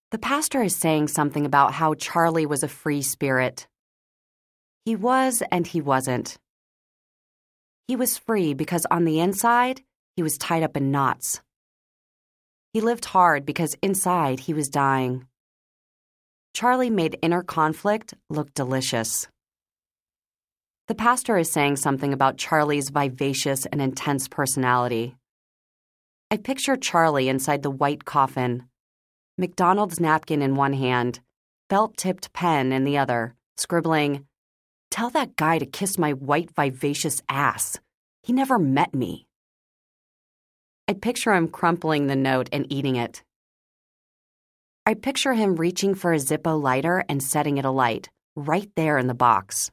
The pastor is saying something about how Charlie was a free spirit. He was and he wasn't. He was free because on the inside, he was tied up in knots. He lived hard because inside he was dying. Charlie made inner conflict look delicious. The pastor is saying something about Charlie's vivacious and intense personality. I picture Charlie inside the white coffin, McDonald's napkin in one hand, felt-tipped pen in the other, scribbling, "Tell that guy to kiss my white vivacious ass. He never met me." I picture him crumpling the note and eating it. I picture him reaching for a Zippo lighter and setting it alight, right there in the box.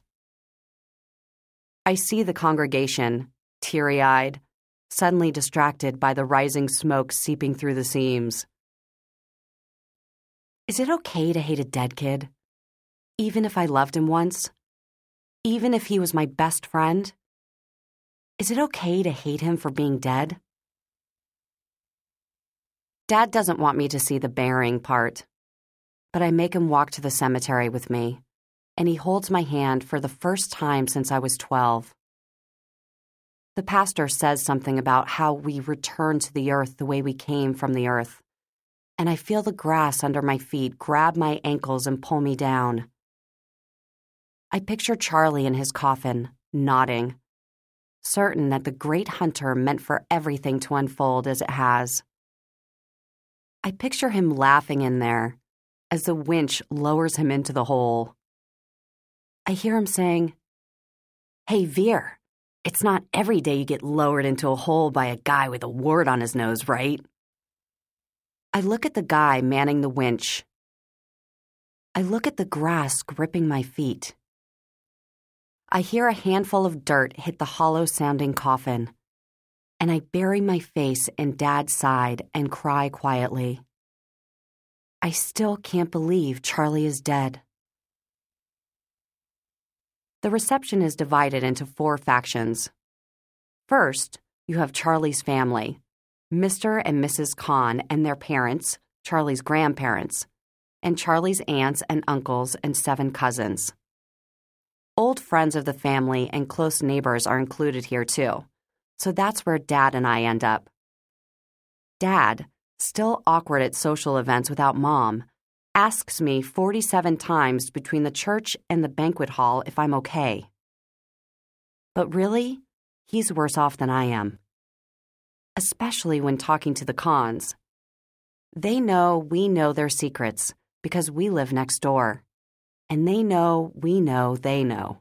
I see the congregation, teary-eyed, suddenly distracted by the rising smoke seeping through the seams. Is it okay to hate a dead kid? Even if I loved him once? Even if he was my best friend? Is it okay to hate him for being dead? Dad doesn't want me to see the burying part, but I make him walk to the cemetery with me, and he holds my hand for the first time since I was 12. The pastor says something about how we return to the earth the way we came from the earth, and I feel the grass under my feet grab my ankles and pull me down. I picture Charlie in his coffin, nodding, certain that the great hunter meant for everything to unfold as it has. I picture him laughing in there as the winch lowers him into the hole. I hear him saying, "Hey, Veer, it's not every day you get lowered into a hole by a guy with a wart on his nose, right?" I look at the guy manning the winch. I look at the grass gripping my feet. I hear a handful of dirt hit the hollow-sounding coffin, and I bury my face in Dad's side and cry quietly. I still can't believe Charlie is dead. The reception is divided into 4 factions. First, you have Charlie's family, Mr. and Mrs. Kahn and their parents, Charlie's grandparents, and Charlie's aunts and uncles and 7 cousins. Old friends of the family and close neighbors are included here too, so that's where Dad and I end up. Dad, still awkward at social events without Mom, asks me 47 times between the church and the banquet hall if I'm okay. But really, he's worse off than I am. Especially when talking to the Kahns. They know we know their secrets because we live next door. And they know we know they know.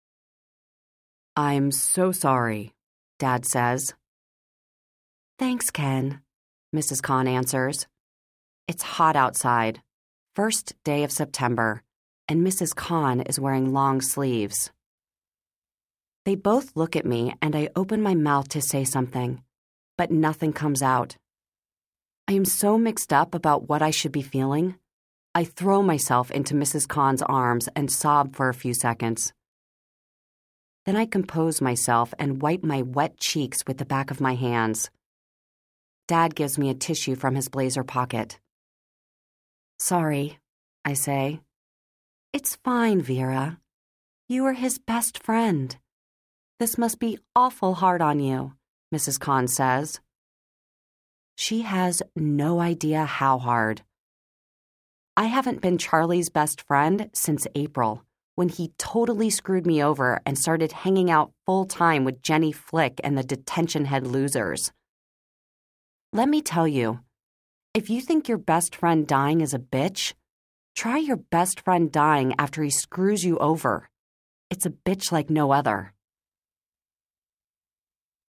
"I'm so sorry," Dad says. "Thanks, Ken," Mrs. Kahn answers. It's hot outside, first day of September, and Mrs. Kahn is wearing long sleeves. They both look at me and I open my mouth to say something, but nothing comes out. I am so mixed up about what I should be feeling. I throw myself into Mrs. Kahn's arms and sob for a few seconds. Then I compose myself and wipe my wet cheeks with the back of my hands. Dad gives me a tissue from his blazer pocket. "Sorry," I say. "It's fine, Vera. You were his best friend. This must be awful hard on you," Mrs. Kahn says. She has no idea how hard. I haven't been Charlie's best friend since April, when he totally screwed me over and started hanging out full-time with Jenny Flick and the detention head losers. Let me tell you, if you think your best friend dying is a bitch, try your best friend dying after he screws you over. It's a bitch like no other.